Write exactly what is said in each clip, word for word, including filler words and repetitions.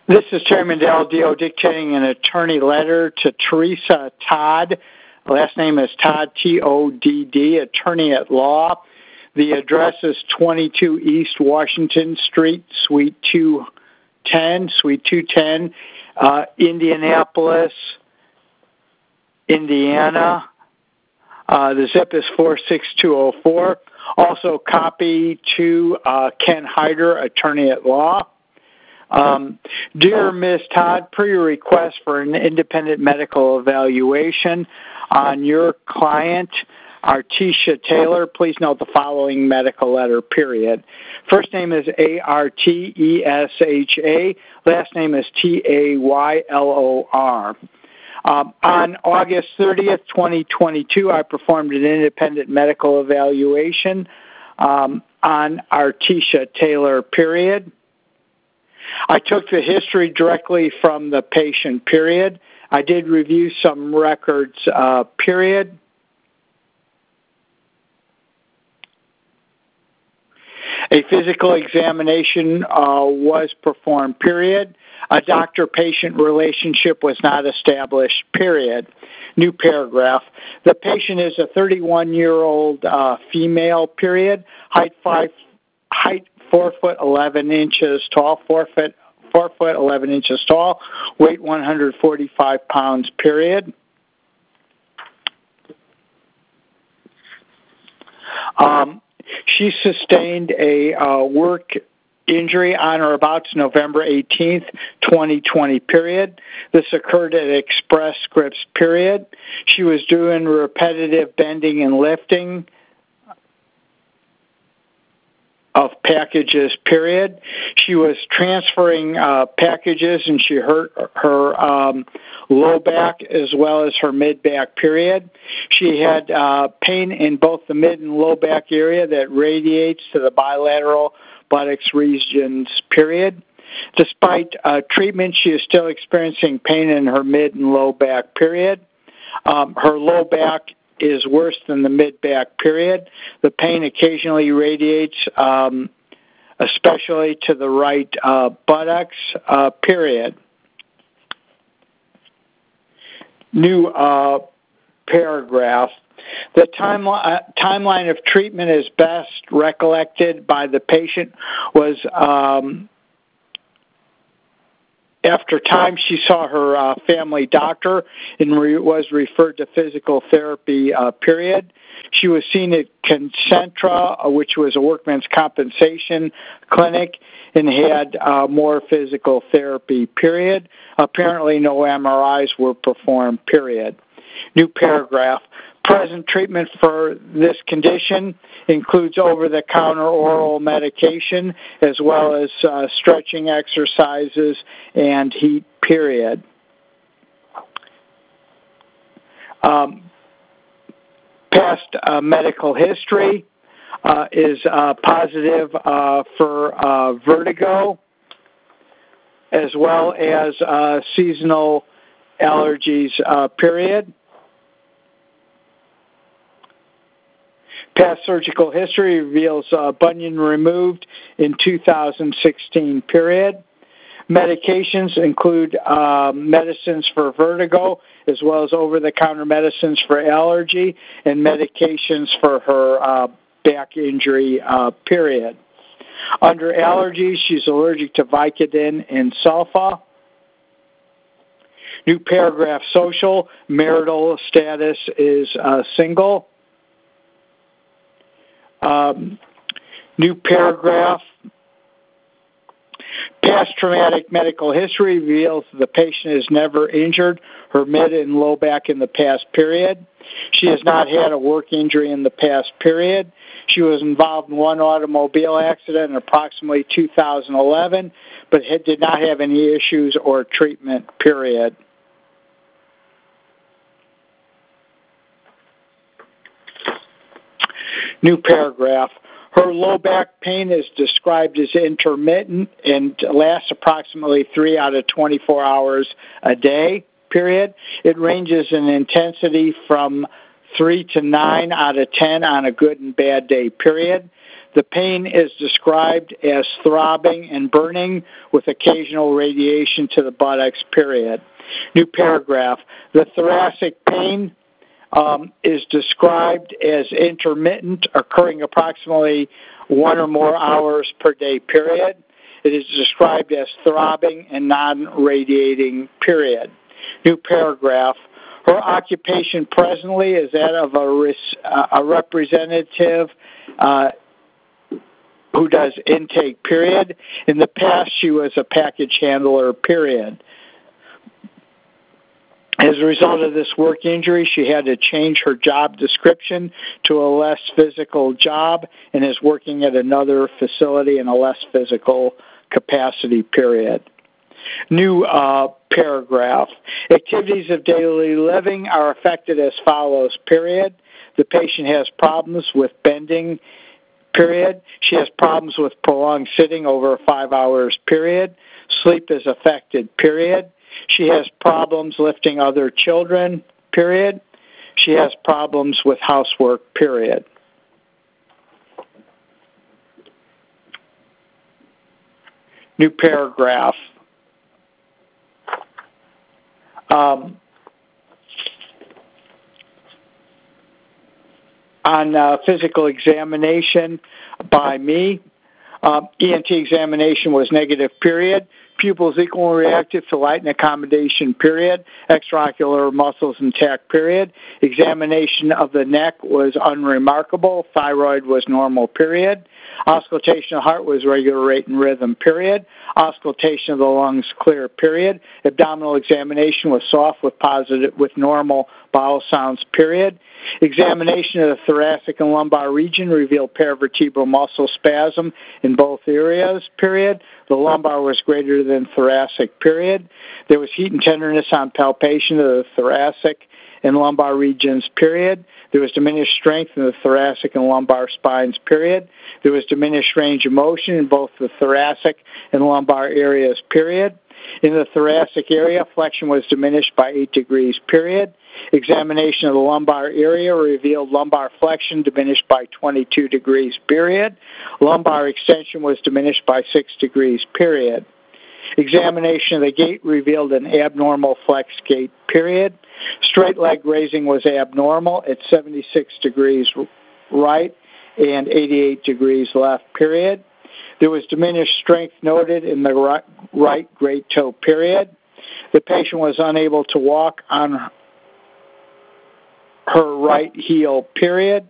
This is Chairman Del Dio dictating an attorney letter to Teresa Todd. Last name is Todd, T O D D, attorney at law. The address is twenty-two East Washington Street, Suite two ten, Suite two ten, uh, Indianapolis, Indiana. Uh, the zip is four six two zero four. Also copy to uh, Ken Hyder, attorney at law. Um, Dear Miz Todd, per your request for an independent medical evaluation on your client, Artesia Taylor, please note the following medical letter, period. First name is A R T E S H A. Last name is T A Y L O R. Um, on August thirtieth, twenty twenty-two, I performed an independent medical evaluation um, on Artesia Taylor, period. I took the history directly from the patient, period. I did review some records, uh, period. A physical examination uh, was performed, period. A doctor-patient relationship was not established, period. New paragraph. The patient is a thirty-one-year-old uh, female, period. Height five, height four foot eleven inches tall, four foot four foot eleven inches tall, weight one hundred forty-five pounds, period. Um, she sustained a uh, work injury on or about November eighteenth, twenty twenty, period. This occurred at Express Scripts, period. She was doing repetitive bending and lifting of packages, period. She was transferring uh, packages and she hurt her um, low back as well as her mid back, period. She had uh, pain in both the mid and low back area that radiates to the bilateral buttocks regions, period. Despite uh, treatment, she is still experiencing pain in her mid and low back, period. Um, her low back is worse than the mid-back, period. The pain occasionally radiates, um, especially to the right uh, buttocks, uh, period. New uh, paragraph. The timeline, uh, timeline of treatment is best recollected by the patient was um, after time she saw her uh, family doctor and re- was referred to physical therapy, uh, period. She was seen at Concentra, uh, which was a workman's compensation clinic, and had uh, more physical therapy, period. Apparently no M R Is were performed, period. New paragraph. Present treatment for this condition includes over-the-counter oral medication as well as uh, stretching exercises and heat, period. Um, past uh, medical history uh, is uh, positive uh, for uh, vertigo as well as uh, seasonal allergies, uh, period. Past surgical history reveals uh, bunion removed in two thousand sixteen, period. Medications include um, medicines for vertigo as well as over-the-counter medicines for allergy and medications for her uh, back injury, uh, period. Under allergies, she's allergic to Vicodin and sulfa. New paragraph, social, marital status is uh, single. Um, new paragraph. Past traumatic medical history reveals the patient is never injured her mid and low back in the past, period. She has not had a work injury in the past, period. She was involved in one automobile accident in approximately two thousand eleven, but had, did not have any issues or treatment, period. New paragraph. Her low back pain is described as intermittent and lasts approximately three out of twenty-four hours a day, period. It ranges in intensity from three to nine out of ten on a good and bad day, period. The pain is described as throbbing and burning with occasional radiation to the buttocks, period. New paragraph. The thoracic pain um, is described as intermittent, occurring approximately one or more hours per day, period. It is described as throbbing and non-radiating, period. New paragraph. Her occupation presently is that of a, res- uh, a representative uh, who does intake, period. In the past, she was a package handler, period. As a result of this work injury, she had to change her job description to a less physical job and is working at another facility in a less physical capacity, period. New uh, paragraph. Activities of daily living are affected as follows, period. The patient has problems with bending, period. She has problems with prolonged sitting over five hours, period. Sleep is affected, period. She has problems lifting other children, period. She has problems with housework, period. New paragraph. Um, on uh, physical examination by me, um, E N T examination was negative, period. Pupils equally reactive to light and accommodation, period. Extraocular muscles intact, period. Examination of the neck was unremarkable. Thyroid was normal, period. Auscultation of the heart was regular rate and rhythm, period. Auscultation of the lungs clear, period. Abdominal examination was soft with positive, with normal bowel sounds, period. Examination of the thoracic and lumbar region revealed paravertebral muscle spasm in both areas, period. The lumbar was greater than thoracic, period. There was heat and tenderness on palpation of the thoracic and lumbar regions, period. There was diminished strength in the thoracic and lumbar spines, period. There was diminished range of motion in both the thoracic and lumbar areas, period. In the thoracic area, flexion was diminished by eight degrees, period. Examination of the lumbar area revealed lumbar flexion diminished by twenty-two degrees, period. Lumbar extension was diminished by six degrees, period. Examination of the gait revealed an abnormal flex gait, period. Straight leg raising was abnormal at seventy-six degrees right and eighty-eight degrees left, period. There was diminished strength noted in the right, right great toe, period. The patient was unable to walk on her right heel, period.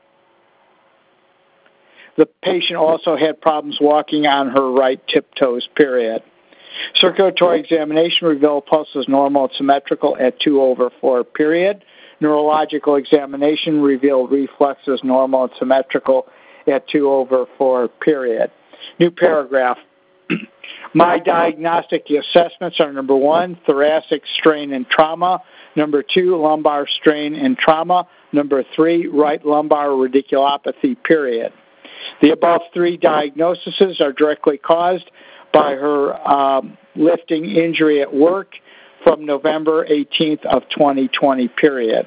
The patient also had problems walking on her right tiptoes, period. Circulatory examination revealed pulse was normal and symmetrical at two over four, period. Neurological examination revealed reflexes normal and symmetrical at two over four, period. New paragraph. My diagnostic assessments are number one, thoracic strain and trauma. Number two, lumbar strain and trauma. Number three, right lumbar radiculopathy, period. The above three diagnoses are directly caused by her um, lifting injury at work from November eighteenth of twenty twenty, period.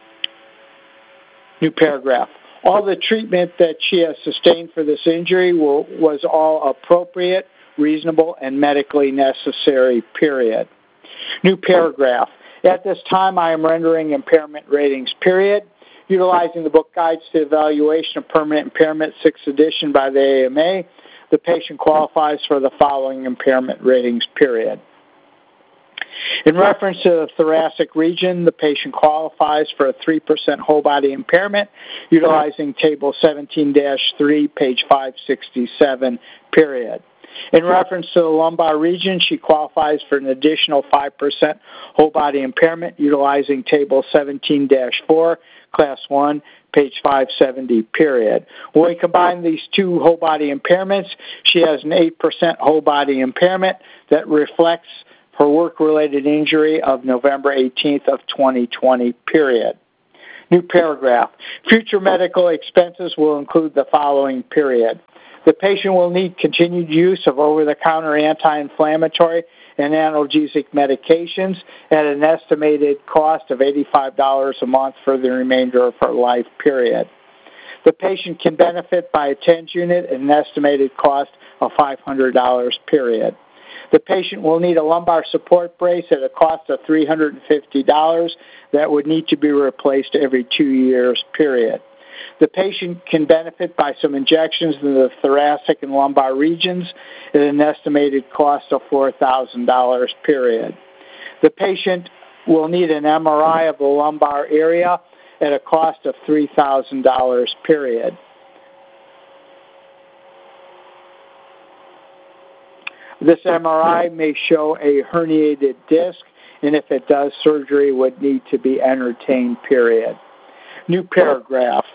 New paragraph. All the treatment that she has sustained for this injury will, was all appropriate, reasonable, and medically necessary, period. New paragraph. At this time, I am rendering impairment ratings, period. Utilizing the book Guides to Evaluation of Permanent Impairment, sixth edition by the A M A, the patient qualifies for the following impairment ratings, period. In reference to the thoracic region, the patient qualifies for a three percent whole body impairment, utilizing Table seventeen dash three, page five sixty-seven, period. In reference to the lumbar region, she qualifies for an additional five percent whole body impairment, utilizing Table seventeen dash four, Class one, page five seventy, period. When we combine these two whole body impairments, she has an eight percent whole body impairment that reflects her work-related injury of November eighteenth of twenty twenty, period. New paragraph. Future medical expenses will include the following, period. The patient will need continued use of over-the-counter anti-inflammatory and analgesic medications at an estimated cost of eighty-five dollars a month for the remainder of her life, period. The patient can benefit by a TENS unit at an estimated cost of five hundred dollars, period. The patient will need a lumbar support brace at a cost of three hundred fifty dollars that would need to be replaced every two years, period. The patient can benefit by some injections in the thoracic and lumbar regions at an estimated cost of four thousand dollars, period. The patient will need an M R I of the lumbar area at a cost of three thousand dollars, period. This M R I may show a herniated disc, and if it does, surgery would need to be entertained, period. New paragraph.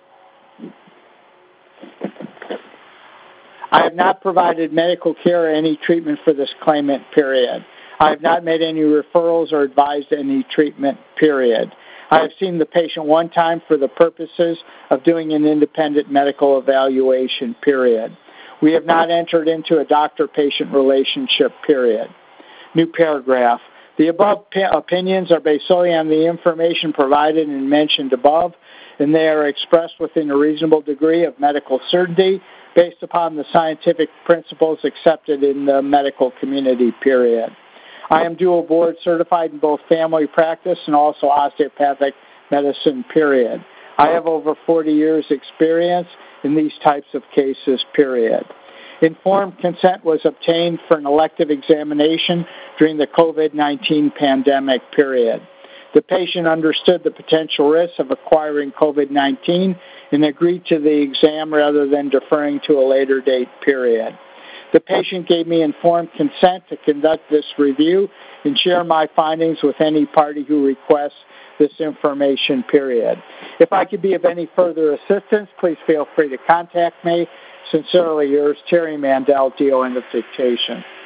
I have not provided medical care or any treatment for this claimant, period. I have not made any referrals or advised any treatment, period. I have seen the patient one time for the purposes of doing an independent medical evaluation, period. We have not entered into a doctor-patient relationship, period. New paragraph. The above opinions are based solely on the information provided and mentioned above, and they are expressed within a reasonable degree of medical certainty based upon the scientific principles accepted in the medical community, period. I am dual board certified in both family practice and also osteopathic medicine, period. I have over forty years experience in these types of cases, period. Informed consent was obtained for an elective examination during the COVID nineteen pandemic, period. The patient understood the potential risks of acquiring COVID nineteen and agreed to the exam rather than deferring to a later date, period. The patient gave me informed consent to conduct this review and share my findings with any party who requests this information, period. If I could be of any further assistance, please feel free to contact me. Sincerely yours, Terry Mandel, D O End of dictation.